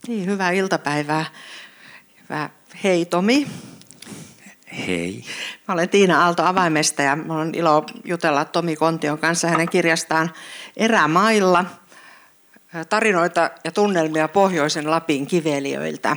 Niin, hyvää iltapäivää. Hei Tomi. Hei. Mä olen Tiina Aalto Avaimesta ja minulla on ilo jutella Tomi Kontion kanssa hänen kirjastaan Erämailla. Tarinoita ja tunnelmia Pohjoisen Lapin kiveliöiltä.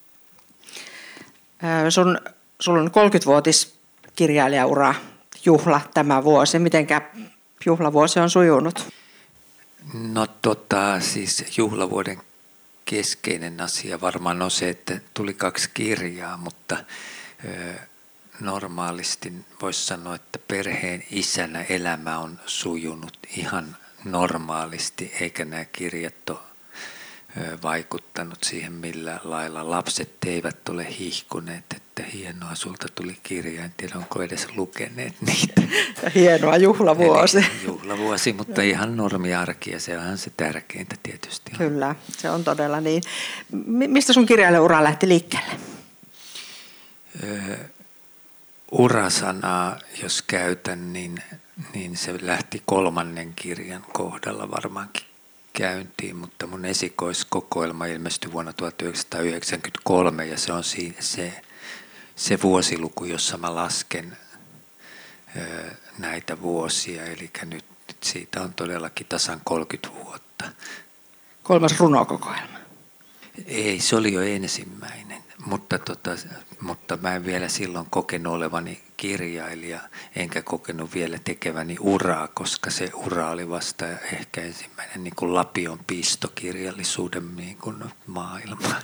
Sulla on 30-vuotis kirjailijaura juhla tämä vuosi. Mitenkä juhlavuosi on sujunut? No siis juhlavuoden keskeinen asia varmaan on se, että tuli 2 kirjaa, mutta normaalisti voisi sanoa, että perheen isänä elämä on sujunut ihan normaalisti, eikä nämä kirjat ole vaikuttanut siihen millään lailla. Lapset eivät ole hihkuneet, että hienoa, sulta tuli kirja, en tiedä onko edes lukeneet niitä. Hienoa juhlavuosi. Eli juhlavuosi, mutta ihan normiarki ja se onhan se tärkeintä tietysti. Kyllä, se on todella niin. Mistä sun kirjailijaura lähti liikkeelle? Urasanaa, jos käytän, niin se lähti 3. kirjan kohdalla varmaankin käyntiin, mutta mun esikoiskokoelma ilmestyi vuonna 1993 ja se on se vuosiluku, jossa mä lasken näitä vuosia, eli nyt siitä on todellakin tasan 30 vuotta. 3. runokokoelma? Ei, se oli jo ensimmäinen, mutta mä en vielä silloin kokenut olevani kirjailija, enkä kokenut vielä tekeväni uraa, koska se ura oli vasta ehkä ensimmäinen niin kuin lapion pistokirjallisuuden niin kuin maailmaan.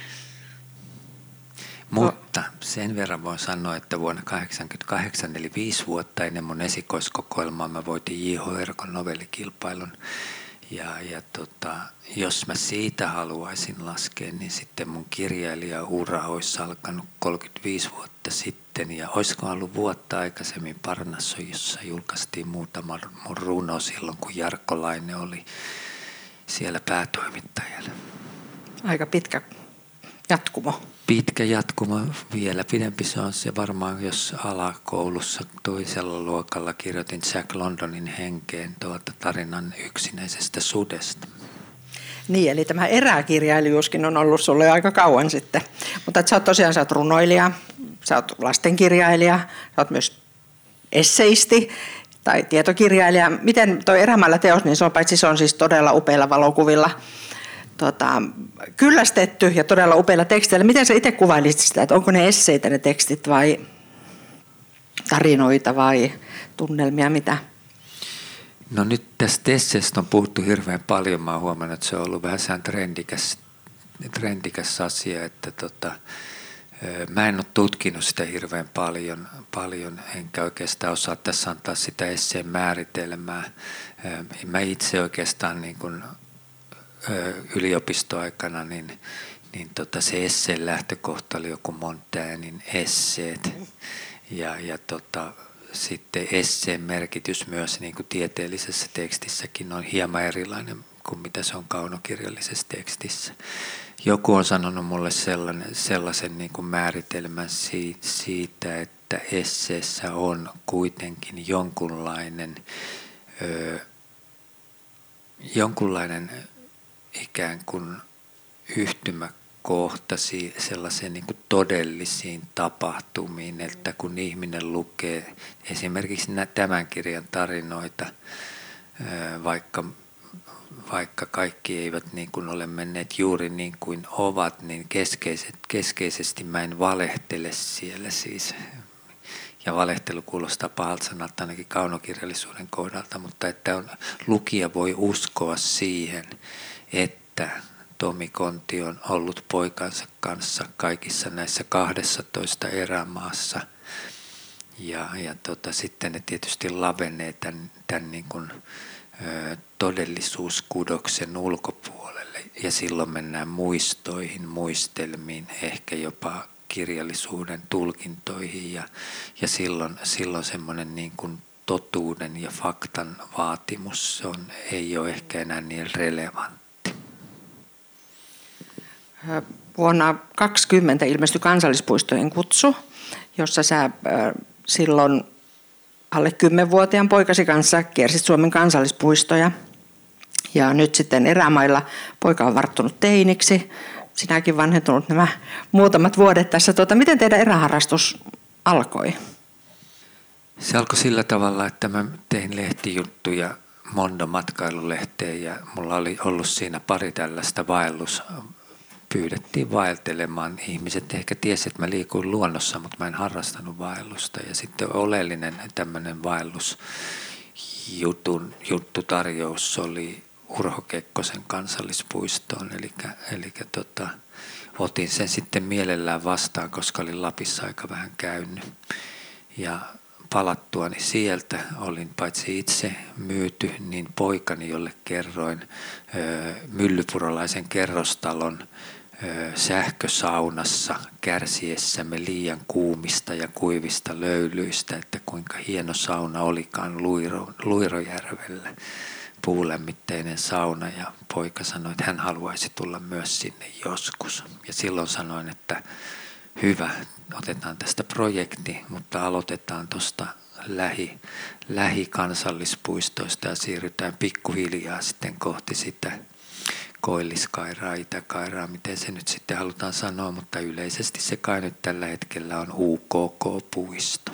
Mutta sen verran voin sanoa, että vuonna 1988, eli 5 vuotta ennen mun esikoiskokoelmaa, mä voitin J.H. Erkon novellikilpailun. Ja jos mä siitä haluaisin laskea, niin sitten mun kirjailijaura olisi alkanut 35 vuotta sitten. Ja olisiko ollut vuotta aikaisemmin Parnassa, jossa julkaistiin muutama mun runo silloin, kun Jarkko Laine oli siellä päätoimittajana. Aika pitkä jatkumo. Pitkä jatkumo, vielä pidempi se on se varmaan, jos alakoulussa toisella luokalla kirjoitin Jack Londonin henkeen tarinan yksinäisestä sudesta. Niin, eli tämä eräkirjailijuuskin on ollut sulle aika kauan sitten. Mutta sä oot runoilija, sä oot lastenkirjailija, sä oot myös esseisti tai tietokirjailija. Miten toi Erämailla teos, niin se on siis todella upeilla valokuvilla kyllästetty ja todella upeilla teksteillä. Miten sä itse kuvailisit sitä, että onko ne esseitä ne tekstit vai tarinoita vai tunnelmia, mitä? No nyt tästä esseestä on puhuttu hirveän paljon. Mä oon huomannut, että se on ollut vähän trendikäs asia, että mä en ole tutkinut sitä hirveän paljon, enkä oikeastaan osaa tässä antaa sitä esseen määritelmää. Mä itse oikeastaan niin kuin yliopistoaikana, niin se esseen lähtökohta oli joku Montaignen esseet. Ja sitten esseen merkitys myös niin kuin tieteellisessä tekstissäkin on hieman erilainen kuin mitä se on kaunokirjallisessa tekstissä. Joku on sanonut mulle sellaisen niin kuin määritelmän siitä, että esseessä on kuitenkin jonkunlainen ikään kuin yhtymäkohtasi sellaiseen niin kuin todellisiin tapahtumiin, että kun ihminen lukee esimerkiksi tämän kirjan tarinoita, vaikka kaikki eivät niin kuin ole menneet juuri niin kuin ovat, niin keskeisesti mä en valehtele siellä siis. Ja valehtelu kuulostaa pahalta sanalta ainakin kaunokirjallisuuden kohdalta, mutta että lukija voi uskoa siihen, että Tomi Konti on ollut poikansa kanssa kaikissa näissä 12 erämaassa. Ja sitten ne tietysti lavenee tämän niin kuin, todellisuuskudoksen ulkopuolelle. Ja silloin mennään muistoihin, muistelmiin, ehkä jopa kirjallisuuden tulkintoihin. Ja silloin semmoinen niin kuin totuuden ja faktan vaatimus ei ole ehkä enää niin relevantti. Vuonna 2020 ilmestyi Kansallispuistojen kutsu, jossa sä silloin alle 10-vuotiaan poikasi kanssa kiersit Suomen kansallispuistoja. Ja nyt sitten Erämailla poika on varttunut teiniksi. sinäkin vanhentunut nämä muutamat vuodet tässä. Miten teidän eräharrastus alkoi? Se alkoi sillä tavalla, että mä tein lehtijuttuja Mondo-matkailulehteen ja mulla oli ollut siinä pari tällaista pyydettiin vaeltelemaan. Ihmiset ehkä tiesivät, että mä liikuin luonnossa, mutta mä en harrastanut vaellusta. Ja sitten oleellinen tämmöinen vaellusjuttutarjous oli Urho Kekkosen kansallispuistoon. Eli otin sen sitten mielellään vastaan, koska olin Lapissa aika vähän käynyt. Ja palattuani sieltä olin paitsi itse myyty, niin poikani, jolle kerroin myllypurolaisen kerrostalon sähkösaunassa kärsiessämme liian kuumista ja kuivista löylyistä, että kuinka hieno sauna olikaan Luirojärvellä, puulämmitteinen sauna, ja poika sanoi, että hän haluaisi tulla myös sinne joskus. Ja silloin sanoin, että hyvä, otetaan tästä projekti, mutta aloitetaan tuosta lähikansallispuistoista ja siirrytään pikkuhiljaa sitten kohti sitä Koilliskairaa, Itäkairaa, miten se nyt sitten halutaan sanoa, mutta yleisesti se kai nyt tällä hetkellä on UKK-puisto.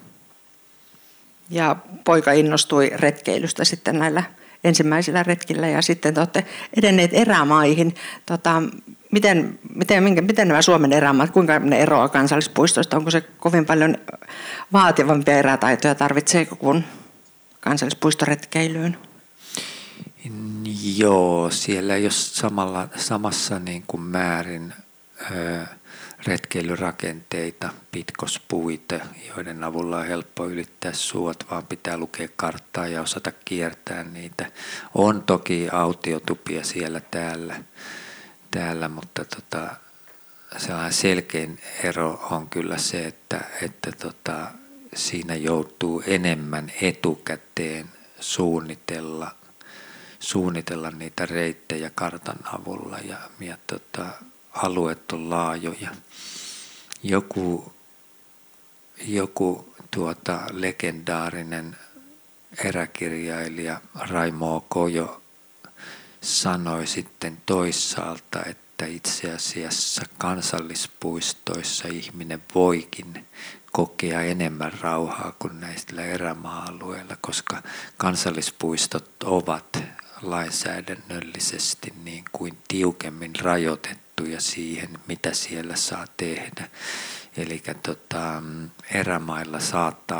Ja poika innostui retkeilystä sitten näillä ensimmäisillä retkillä ja sitten te olette edenneet erämaihin. Miten nämä Suomen erämaat, kuinka ne eroavat kansallispuistoista? Onko se kovin paljon vaativampia erätaitoja tarvitseeko kuin kansallispuistoretkeilyyn? Joo, siellä ei ole samassa niin kuin määrin retkeilyrakenteita, pitkospuita, joiden avulla on helppo ylittää suot, vaan pitää lukea karttaa ja osata kiertää niitä. On toki autiotupia siellä täällä, mutta sellainen selkein ero on kyllä se, että siinä joutuu enemmän etukäteen suunnitella niitä reittejä kartan avulla ja alueet on laajoja. Joku legendaarinen eräkirjailija Raimo Kojo sanoi sitten toisaalta, että itse asiassa kansallispuistoissa ihminen voikin kokea enemmän rauhaa kuin näillä erämaa-alueilla, koska kansallispuistot ovat lainsäädännöllisesti niin kuin tiukemmin rajoitettuja siihen, mitä siellä saa tehdä. Eli erämailla saattaa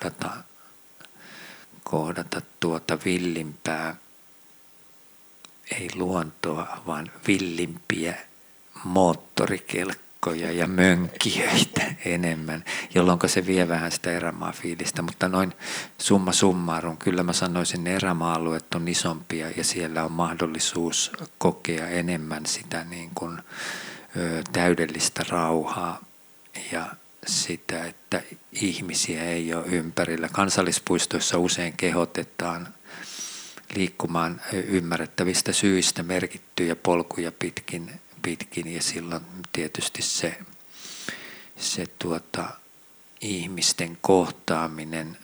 kohdata villimpää, ei luontoa, vaan villimpiä moottorikelkkoja ja mönkijöitä enemmän, jolloin se vie vähän sitä erämaafiilistä, mutta noin summa summarum, kyllä mä sanoisin, että erämaa-alueet on isompia ja siellä on mahdollisuus kokea enemmän sitä niin kuin täydellistä rauhaa ja sitä, että ihmisiä ei ole ympärillä. Kansallispuistoissa usein kehotetaan liikkumaan ymmärrettävistä syistä merkittyjä polkuja pitkin ja silloin tietysti se ihmisten kohtaaminen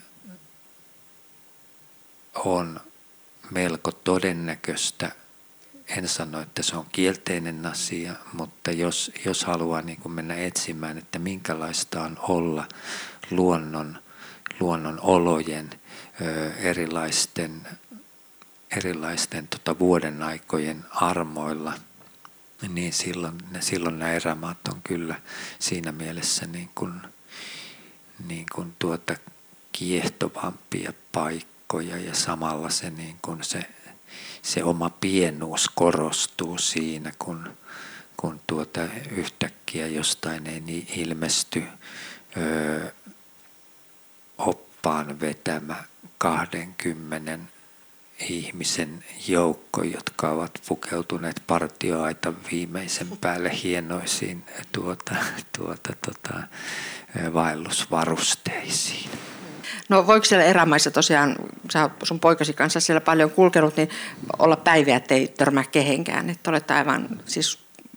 on melko todennäköistä. En sano, että se on kielteinen asia, mutta jos haluaa niin kuin mennä etsimään, että minkälaista on olla luonnon olojen erilaisten vuoden aikojen armoilla, niin silloin nämä erämaat on kyllä siinä mielessä niin kuin kiehtovampia paikkoja ja samalla se, niin kuin se oma pienuus korostuu siinä, kun yhtäkkiä jostain ei ilmesty oppaan vetämä 20 ihmisen joukko, jotka ovat pukeutuneet partioaitan viimeisen päälle hienoisiin vaellusvarusteisiin. No voiko siellä erämaissa tosiaan, sä oot sun poikasi kanssa siellä paljon kulkenut, niin olla päiviä, ettei törmää kehenkään, että olette aivan siis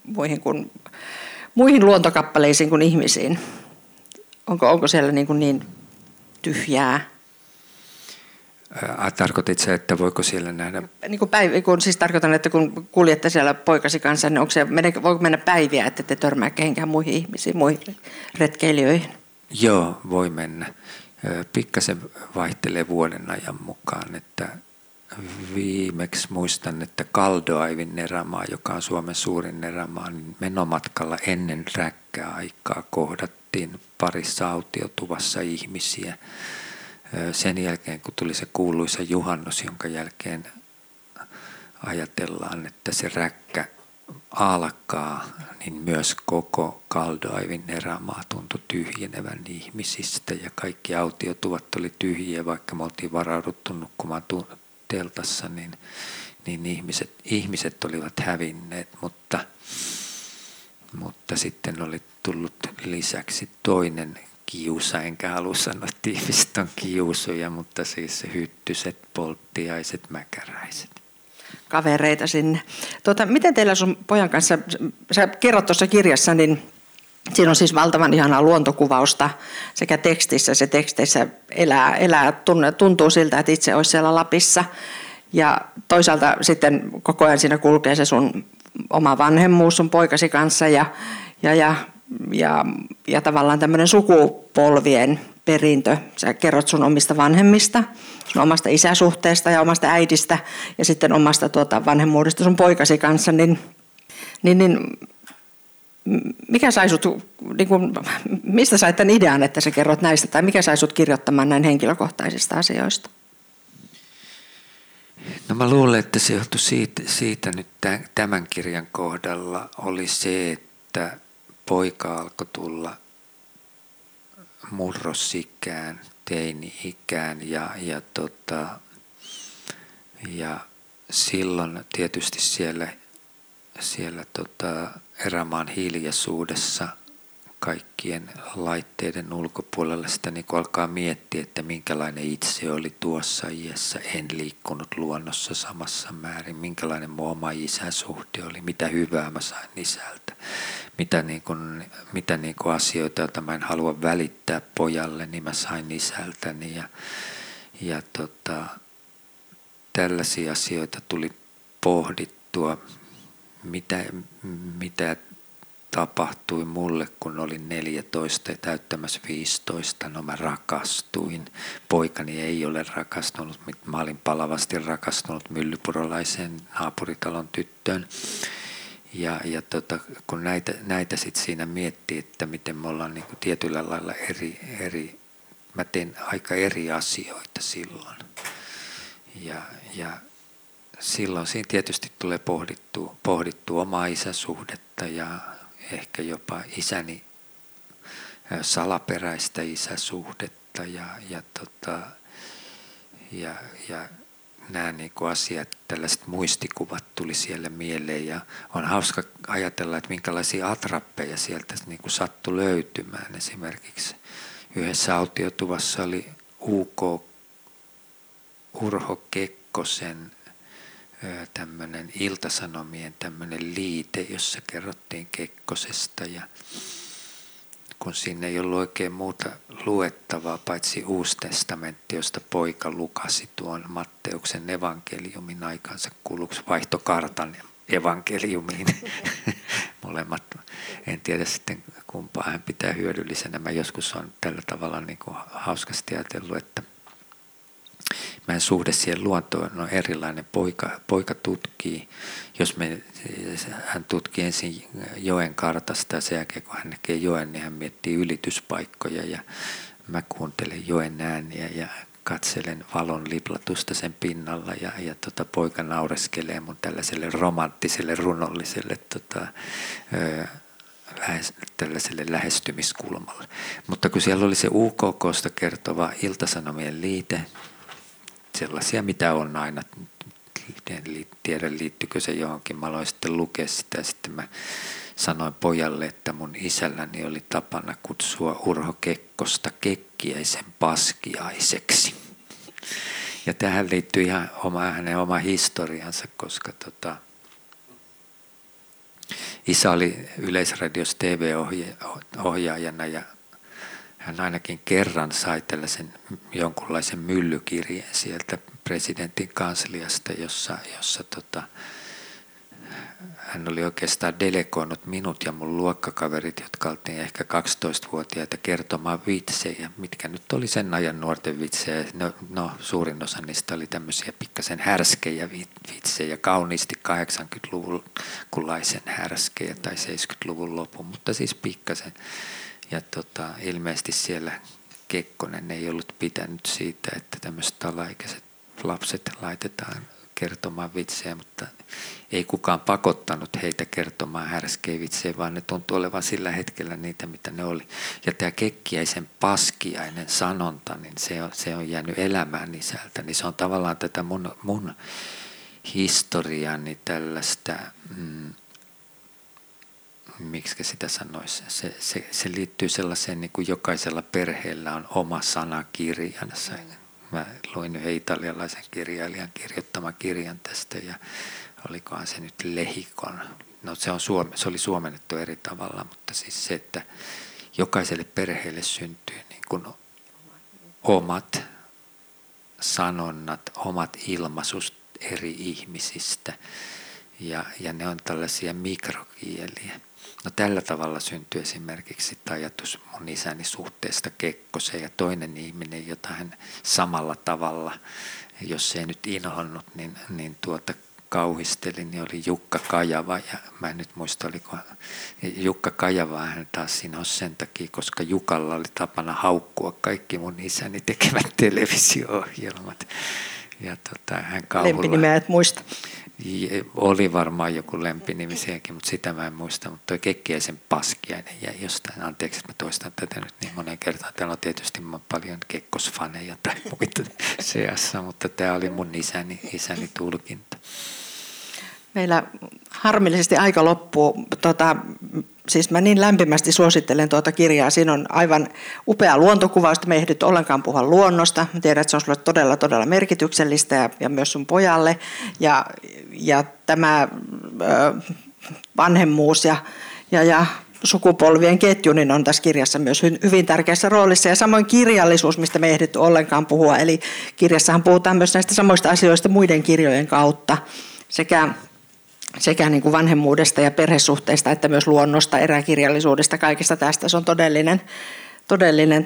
muihin luontokappaleisiin kuin ihmisiin. Onko siellä niin tyhjää? Tarkoitit se, että voiko siellä nähdä? Niin kuin siis tarkoitan, että kun kuljette siellä poikasi kanssa, niin voiko mennä päiviä, että te törmää kehenkään muihin ihmisiin, muihin retkeilijöihin? Joo, voi mennä. Pikkasen vaihtelee vuoden ajan mukaan, että viimeksi muistan, että Kaldoaivin erämaa, joka on Suomen suurin erämaa, niin menomatkalla ennen räkkäaikaa kohdattiin parissa autiotuvassa ihmisiä. Sen jälkeen, kun tuli se kuuluisa juhannus, jonka jälkeen ajatellaan, että se räkkä alkaa, niin myös koko Kaldoaivin erämaa tuntui tyhjenevän ihmisistä ja kaikki autiotuvat oli tyhjiä, vaikka me oltiin varauduttu nukkumaan teltassa, niin ihmiset olivat hävinneet, mutta sitten oli tullut lisäksi toinen kiusa, enkä halua sanoa, että ihmiset on kiusuja, mutta siis hyttyset, polttiaiset, mäkäräiset. Kavereita sinne. Miten teillä sun pojan kanssa, sä kerrot tuossa kirjassa, niin siinä on siis valtavan ihanaa luontokuvausta sekä tekstissä, se teksteissä tuntuu siltä, että itse olisi siellä Lapissa. Ja toisaalta sitten koko ajan siinä kulkee se sun oma vanhemmuus sun poikasi kanssa ja tavallaan tämmöinen sukupolvien perintö. Sä kerrot sun omista vanhemmista, sun omasta isäsuhteesta ja omasta äidistä ja sitten omasta vanhemmuudesta sun poikasi kanssa, niin mikä sai sut, niin kun, mistä sait tämän idean, että sä kerrot näistä, tai mikä sai sut kirjoittamaan näin henkilökohtaisista asioista? No mä luulen, että se johtui siitä nyt tämän kirjan kohdalla oli se, että poika alkoi tulla murrosikään, teini-ikään ja silloin tietysti siellä erämaan hiljaisuudessa kaikkien laitteiden ulkopuolella sitä niin alkaa miettiä, että minkälainen itse oli tuossa iässä, en liikkunut luonnossa samassa määrin, minkälainen mun oma isäsuhde oli, mitä hyvää mä sain isältä, mitä asioita, joita mä en halua välittää pojalle, niin mä sain isältäni ja tällaisia asioita tuli pohdittua, mitä tapahtui mulle, kun olin 14 ja täyttämässä 15. No mä rakastuin. Poikani ei ole rakastunut. Mä olin palavasti rakastunut myllypurolaiseen naapuritalon tyttöön. Ja kun näitä sitten siinä miettii, että miten me ollaan niin kuin tietyllä lailla mä teen aika eri asioita silloin. Ja silloin siinä tietysti tulee pohdittua omaa isäsuhdetta ja ehkä jopa isäni salaperäistä isäsuhdetta ja nämä niin kuin asiat, tällaiset muistikuvat tuli siellä mieleen ja on hauska ajatella, että minkälaisia atrappeja sieltä niin kuin sattui löytymään. Esimerkiksi yhdessä autiotuvassa oli UK Urho Kekkosen tämmöinen Ilta-Sanomien tämmöinen liite, jossa kerrottiin Kekkosesta ja kun siinä ei ollut oikein muuta luettavaa paitsi Uusi testamentti, josta poika lukasi tuon Matteuksen evankeliumin aikansa kuluksi vaihtokartan evankeliumiin. Molemmat. En tiedä sitten kumpaa hän pitää hyödyllisenä. Mä joskus on tällä tavalla niin kuin hauskasti ajatellut, että meidän suhde siihen luontoon on erilainen. Poika tutkii, hän tutkii ensin joen kartasta ja sen jälkeen kun hän näkee joen, niin hän miettii ylityspaikkoja ja mä kuuntelen joen ääniä ja katselen valon liplatusta sen pinnalla ja poika naureskelee mun tällaiselle romanttiselle, runolliselle tällaiselle lähestymiskulmalle. Mutta kun siellä oli se UKK:sta kertova Ilta-Sanomien liite, sellaisia mitä on aina, en tiedä liittyykö se johonkin, mä aloin sitten lukea sitä ja sitten mä sanoin pojalle, että mun isälläni oli tapana kutsua Urho Kekkosta Kekkiäisen paskiaiseksi. Ja tähän liittyy ihan hänen oma historiansa, koska isä oli Yleisradiossa TV-ohjaajana ja hän ainakin kerran sai tällaisen jonkunlaisen myllykirjeen sieltä presidentin kansliasta, jossa hän oli oikeastaan delegoinut minut ja mun luokkakaverit, jotka oltiin ehkä 12-vuotiaita, kertomaan vitsejä, mitkä nyt oli sen ajan nuorten vitsejä. No suurin osa niistä oli tämmöisiä pikkasen härskejä vitsejä, kauniisti 80-luvulaisen härskejä tai 70-luvun lopun, mutta siis pikkasen. Ja ilmeisesti siellä Kekkonen ei ollut pitänyt siitä, että tämmöiset alaikäiset lapset laitetaan kertomaan vitsejä, mutta ei kukaan pakottanut heitä kertomaan härskejä vitsejä, vaan ne tuntui olevan sillä hetkellä niitä, mitä ne oli. Ja tämä Kekkiäisen paskiainen sanonta, niin se on jäänyt elämään isältä, niin se on tavallaan tätä mun historiani tällaista, miksi sitä sanoisi, se liittyy sellaiseen, niin kuin jokaisella perheellä on oma sanakirjansa. Mä luin yhden italialaisen kirjailijan kirjoittaman kirjan tästä ja olikohan se nyt Lehikon. No se oli suomennettu eri tavalla, mutta siis se, että jokaiselle perheelle syntyy niin kuin omat sanonnat, omat ilmaisut eri ihmisistä ja ne on tällaisia mikrokieliä. No tällä tavalla syntyi esimerkiksi ajatus mun isäni suhteesta Kekkoseen ja toinen ihminen, jota hän samalla tavalla, jos ei nyt inhonnut, niin kauhisteli, niin oli Jukka Kajava. Ja mä en nyt muista, oliko Jukka Kajavaa hän taas siinä on sen takia, koska Jukalla oli tapana haukkua kaikki mun isäni tekemät televisio-ohjelmat. Ja hän lempinimeä et muista. Oli varmaan joku lempinimi siihenkin, mutta sitä mä en muista. Mutta toi Kekkiäisen paskiainen jäi jostain. Anteeksi, että mä toistan tätä nyt niin monen kertaan. Täällä on tietysti paljon kekkosfaneja tai muita seassa, mutta tämä oli mun isäni tulkinta. Meillä harmillisesti aika loppuu. Siis mä niin lämpimästi suosittelen tuota kirjaa. Siinä on aivan upea luontokuvausta. Me ei ehdyt ollenkaan puhua luonnosta. Mä tiedän, että se on sulle todella, todella merkityksellistä ja myös sun pojalle. Ja tämä vanhemmuus ja sukupolvien ketju niin on tässä kirjassa myös hyvin tärkeässä roolissa. Ja samoin kirjallisuus, mistä me ei ehditty ollenkaan puhua. Eli kirjassahan puhutaan myös näistä samoista asioista muiden kirjojen kautta. Sekä niin kuin vanhemmuudesta ja perhesuhteista, että myös luonnosta, eräkirjallisuudesta, kaikesta tästä. Se on todellinen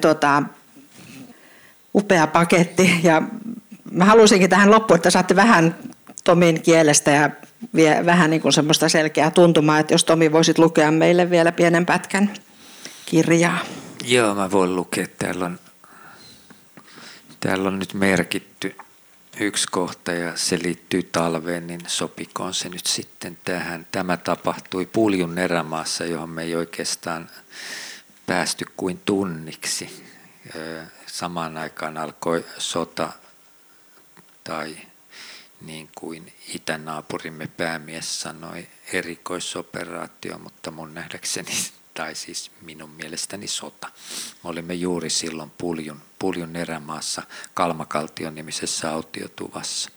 upea paketti. Ja mä haluaisinkin tähän loppuun, että saatte vähän Tomin kielestä ja vähän niin kuin semmoista selkeää tuntumaa, että jos Tomi voisit lukea meille vielä pienen pätkän kirjaa. Joo, mä voin lukea. Täällä on nyt merkitty yksi kohta ja se liittyy talveen, niin sopikoon se nyt sitten tähän. Tämä tapahtui Puljun erämaassa, johon me ei oikeastaan päästy kuin tunniksi. Samaan aikaan alkoi sota tai niin kuin itänaapurimme päämies sanoi, erikoisoperaatio, mutta mun nähdäkseni tai siis minun mielestäni sota. Me olimme juuri silloin Puljun erämaassa Kalmakaltion nimisessä autiotuvassa.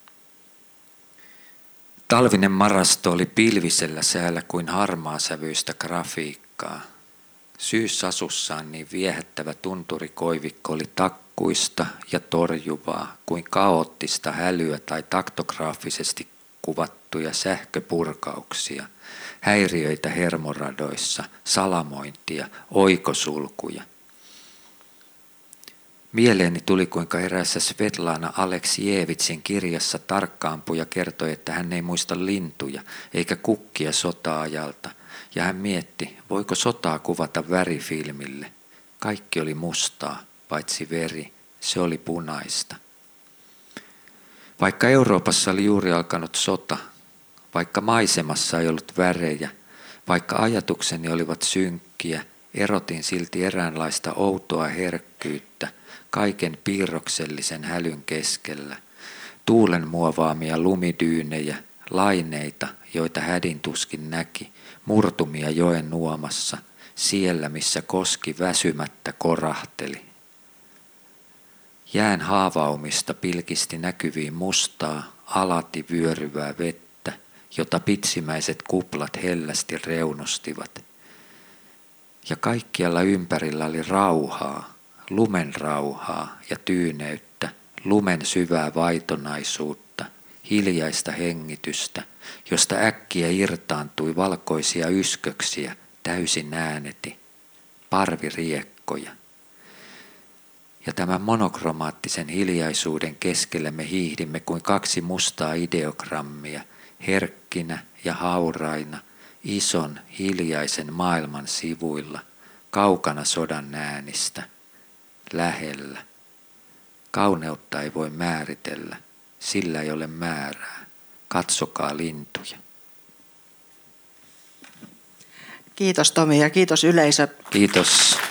Talvinen marasto oli pilvisellä säällä kuin harmaasävyistä grafiikkaa. Syyssasussaan niin viehättävä tunturikoivikko oli takkuista ja torjuvaa kuin kaoottista hälyä tai taktograafisesti kuvattuja sähköpurkauksia, häiriöitä hermoradoissa, salamointia, oikosulkuja. Mieleeni tuli, kuinka eräässä Svetlana Aleksijevitsin kirjassa tarkkaampuja kertoi, että hän ei muista lintuja eikä kukkia sota-ajalta, ja hän mietti, voiko sotaa kuvata värifilmille. Kaikki oli mustaa, paitsi veri, se oli punaista. Vaikka Euroopassa oli juuri alkanut sota, vaikka maisemassa ei ollut värejä, vaikka ajatukseni olivat synkkiä, erotin silti eräänlaista outoa herkkyyttä kaiken piirroksellisen hälyn keskellä, tuulen muovaamia lumidyynejä, laineita, joita hädin tuskin näki, murtumia joen nuomassa, siellä missä koski väsymättä korahteli. Jään haavaumista pilkisti näkyviin mustaa, alati vyöryvää vettä, jota pitsimäiset kuplat hellästi reunustivat. Ja kaikkialla ympärillä oli rauhaa, lumen rauhaa ja tyyneyttä, lumen syvää vaitonaisuutta, hiljaista hengitystä, josta äkkiä irtaantui valkoisia ysköksiä, täysin ääneti, parviriekkoja. Ja tämän monokromaattisen hiljaisuuden keskellä me hiihdimme kuin kaksi mustaa ideogrammia, herkkinä ja hauraina, ison hiljaisen maailman sivuilla, kaukana sodan äänistä, lähellä. Kauneutta ei voi määritellä, sillä ei ole määrää. Katsokaa lintuja. Kiitos Tomi ja kiitos yleisö. Kiitos.